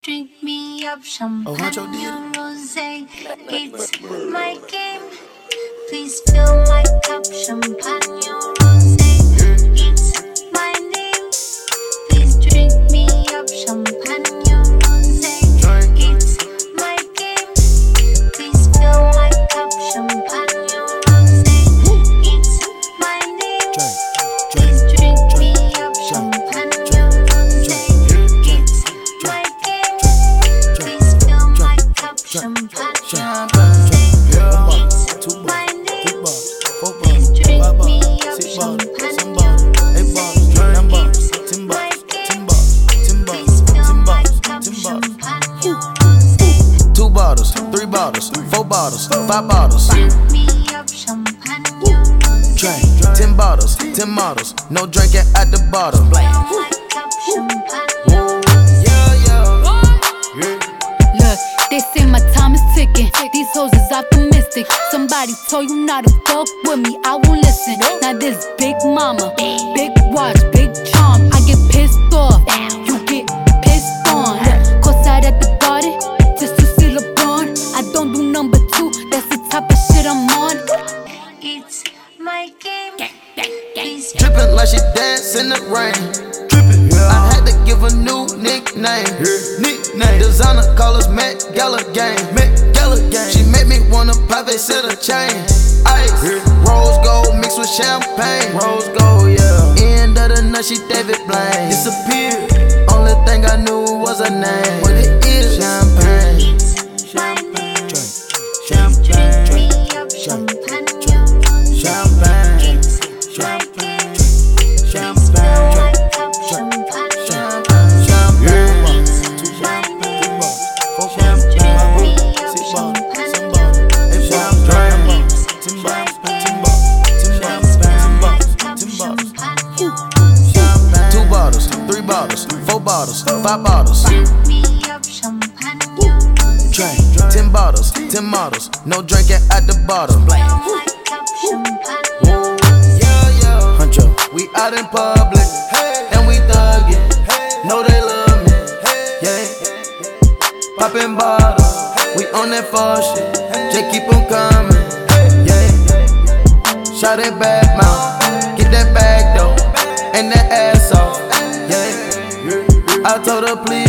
Drink me up champagne, rosé. It's my game. Please fill my cup, champagne, rosé. It's my name. Please drink me up, champagne, rosé. It's my game. Please fill my cup, champagne, rosé. It's my name. Please drink me up, champagne, rosé. It's my game. Please fill my cup, champagne, rosé. It's my name. Please drink me up, champagne, rosé. It's my game. Please fill my cup, champagne, rosé. 2 bottles, 3 bottles, 4 bottles, 5 bottles. Drink me up, champagne, rosé. Drink 10 bottles, 10 models. No drinking at the bottle. Fill my cup, champagne, rosé. Look, they say my time is ticking. These hoes is optimistic. Somebody told you not to fuck with me, I won't listen. Now this big mama, big watch, big charm. I get pissed off, you get pissed on. Look, courtside at the garden, just to see LeBron. I don't do number 2, that's the type of shit I'm on. It's my game. Please Drippin' like she dance in the rain. I had to give a new nickname. Designer call us Met Gala Gang. She made me wanna private set a chain. Ice, rose gold mixed with champagne. Rose gold, yeah. End of the night, she David Blaine. Disappeared. Only thing I knew was her name. What it is? Champagne. It's my name. Please drink me up, champagne, rosé. Champagne. It's my game. Please fill my cup, champagne, rosé. Champagne. It's my name. Please drink me up, champagne, rosé. It's my game. Please fill my cup, champagne, rosé. 2 bottles, 3 bottles, 4 bottles, 5 bottles. Drink me up, champagne, rosé. Drink 10 bottles, 10 models. No drinking at the bottle. Fill my cup, champagne, rosé. Huncho, we out in public, and we thuggin'. Know they love me, yeah. Poppin' bottles, we on that fuck shit. Just keep 'em coming, yeah. Shot it back mouth, get that bag though, and that ass off, yeah. I told her please.